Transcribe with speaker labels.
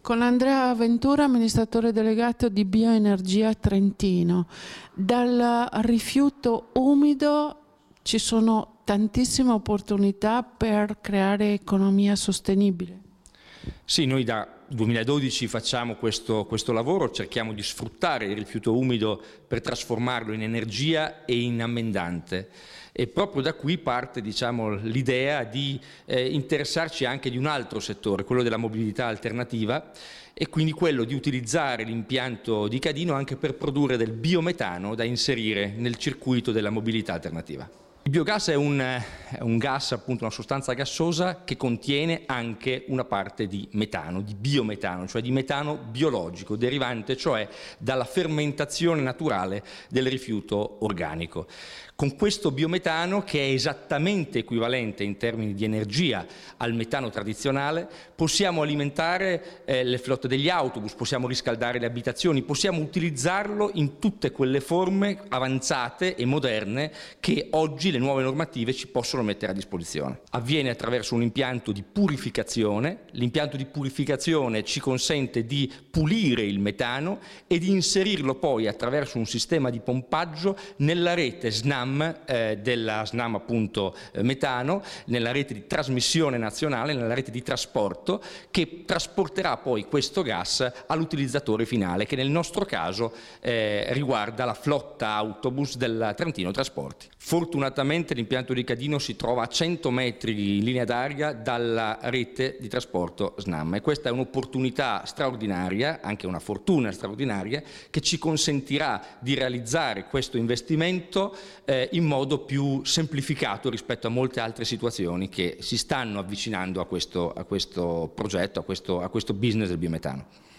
Speaker 1: Con Andrea Ventura, amministratore delegato di Bioenergia Trentino. Dal rifiuto umido ci sono tantissime opportunità per creare economia sostenibile.
Speaker 2: Sì, noi da 2012 facciamo questo lavoro, cerchiamo di sfruttare il rifiuto umido per trasformarlo in energia e in ammendante. E proprio da qui parte, l'idea di interessarci anche di un altro settore, quello della mobilità alternativa, e quindi quello di utilizzare l'impianto di Cadino anche per produrre del biometano da inserire nel circuito della mobilità alternativa. Il biogas è un gas, appunto una sostanza gassosa che contiene anche una parte di metano, di biometano, cioè di metano biologico, derivante cioè dalla fermentazione naturale del rifiuto organico. Con questo biometano, che è esattamente equivalente in termini di energia al metano tradizionale, possiamo alimentare le flotte degli autobus, possiamo riscaldare le abitazioni, possiamo utilizzarlo in tutte quelle forme avanzate e moderne che oggi le nuove normative ci possono mettere a disposizione. Avviene attraverso un impianto di purificazione. L'impianto di purificazione ci consente di pulire il metano e di inserirlo poi attraverso un sistema di pompaggio nella rete SNAM della SNAM appunto metano, nella rete di trasmissione nazionale, nella rete di trasporto, che trasporterà poi questo gas all'utilizzatore finale, che nel nostro caso riguarda la flotta autobus del Trentino Trasporti. Fortunatamente l'impianto di Cadino si trova a 100 metri in linea d'aria dalla rete di trasporto SNAM, e questa è un'opportunità straordinaria, anche una fortuna straordinaria, che ci consentirà di realizzare questo investimento in modo più semplificato rispetto a molte altre situazioni che si stanno avvicinando a questo progetto, a questo business del biometano.